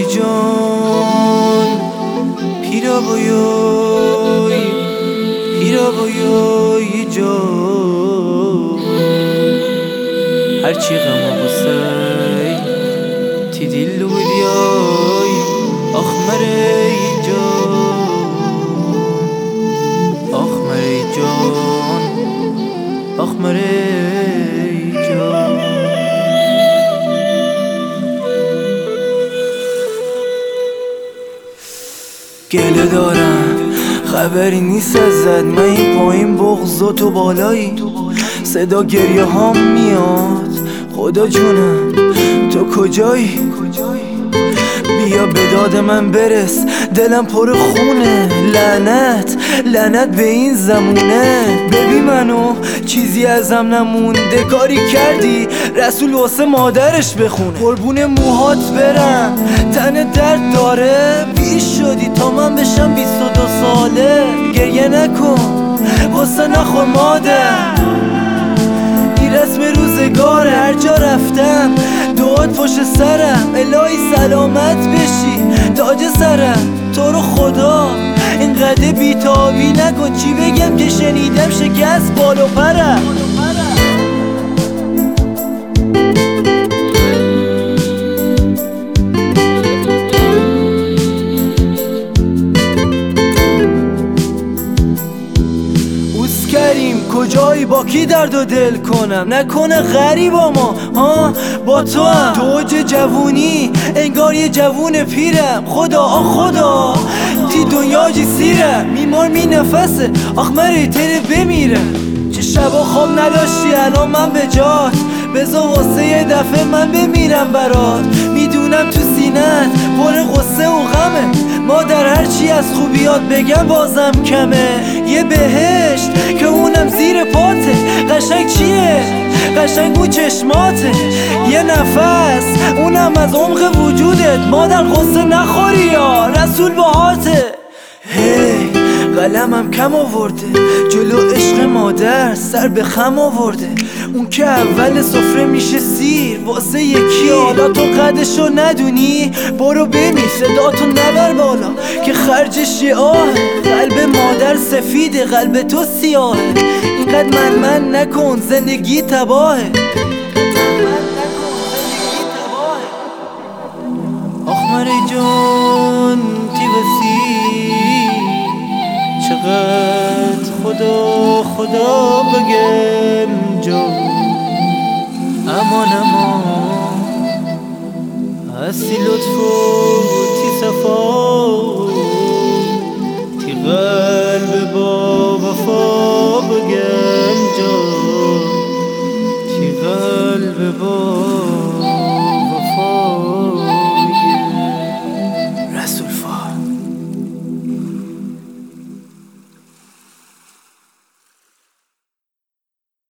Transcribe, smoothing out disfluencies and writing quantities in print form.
جان پیرا بایوی جان هرچی غم و غصه تی دل و بیای آخ مری جان آخ مری جان آخ مری جان گله دارم خبری نیست ازت، من این پایین بغض و تو بالایی، صدا گریه هام میاد خدا جونم تو کجایی؟ بیا به داد من برس دلم پر خونه، لعنت به این زمونه. ببین منو چیزی ازم نمونده، کاری کردی رسول واسه مادرش بخونه. قربون موهات برم تن درد داره، بیش شدی تا من بشم 22 ساله. گریه نکن واسه نخور مادر، این رسم روزگاره. هر جا رفتم دعات پشت سرم، الهی سلامت بشی تاج سرم. تو رو خدا اینقدر بیتابی نکن، چی بگم که شنیدم شکست بال و پرم. کریم کجایی با کی درد و دل کنم؟ نکنه غریبا ما با تو هم تو اوج جوونی انگار یه جوون پیرم. خدا تی دنیا جی سیرم، میمار می نفسه آخ مری تره بمیرم. چه شبا خواب نداشتی الان من به جات، بذار واسه یه دفعه من بمیرم برات. میدونم تو سینت پر غصه و غمه، مادر هرچی از خوبیات بگم بازم کمه. یه بهشت که اونم زیر پاته، قشنگ چیه؟ قشنگ اون چشماته. یه نفس اونم از عمق وجودت، مادر غصه نخوری یا رسول باهاته. هی قلمم کم آورده جلو عشق مادر، سر به خم آورده. اون که اول سفره میشه سیر واسه یکی، حالا تو قدشو ندونی برو بمیر. صداتو نبر بالا که خرجش یه آهه، قلب مادر سفیده قلب تو سیاهه. اینقدر من نکن زندگی تباهه. آخ مری جان تی وسی، چقدر خدا بگم جان. امان هستی لطفو